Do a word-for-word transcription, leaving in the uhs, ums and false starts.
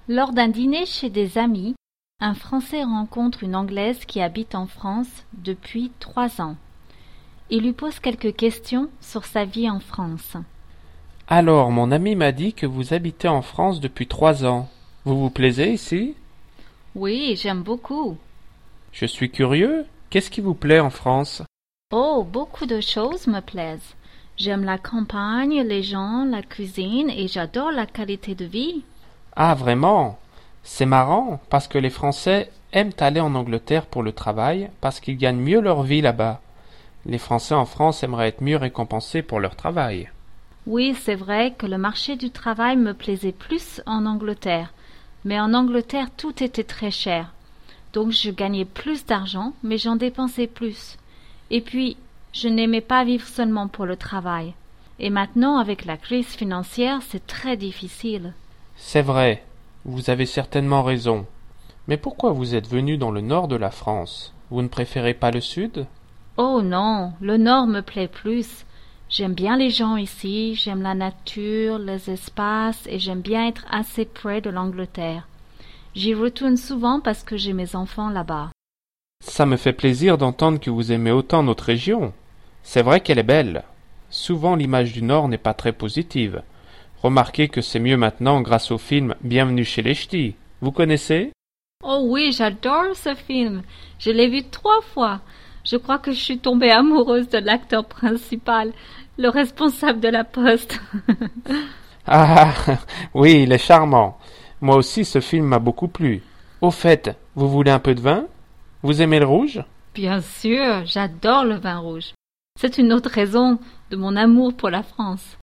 Lors d'un dîner chez des amis, un Français rencontre une Anglaise qui habite en France depuis trois ans. Il lui pose quelques questions sur sa vie en France. Alors, mon ami m'a dit que vous habitez en France depuis trois ans. Vous vous plaisez ici? Oui, j'aime beaucoup. Je suis curieux. Qu'est-ce qui vous plaît en France? Oh, beaucoup de choses me plaisent. J'aime la campagne, les gens, la cuisine et j'adore la qualité de vie. Ah, vraiment? C'est marrant, parce que les Français aiment aller en Angleterre pour le travail, parce qu'ils gagnent mieux leur vie là-bas. Les Français en France aimeraient être mieux récompensés pour leur travail. Oui, c'est vrai que le marché du travail me plaisait plus en Angleterre. Mais en Angleterre, tout était très cher. Donc je gagnais plus d'argent, mais j'en dépensais plus. Et puis, je n'aimais pas vivre seulement pour le travail. Et maintenant, avec la crise financière, c'est très difficile. C'est vrai, vous avez certainement raison. Mais pourquoi vous êtes venu dans le nord de la France? Vous ne préférez pas le sud? Oh non, le nord me plaît plus. J'aime bien les gens ici, j'aime la nature, les espaces et j'aime bien être assez près de l'Angleterre. J'y retourne souvent parce que j'ai mes enfants là-bas. Ça me fait plaisir d'entendre que vous aimez autant notre région. C'est vrai qu'elle est belle. Souvent l'image du Nord n'est pas très positive. Remarquez que c'est mieux maintenant grâce au film Bienvenue chez les Ch'tis. Vous connaissez? Oh oui, j'adore ce film. Je l'ai vu trois fois. Je crois que je suis tombée amoureuse de l'acteur principal, le responsable de la poste. Ah, oui, il est charmant. Moi aussi, ce film m'a beaucoup plu. Au fait, vous voulez un peu de vin? Vous aimez le rouge? Bien sûr, j'adore le vin rouge. C'est une autre raison de mon amour pour la France.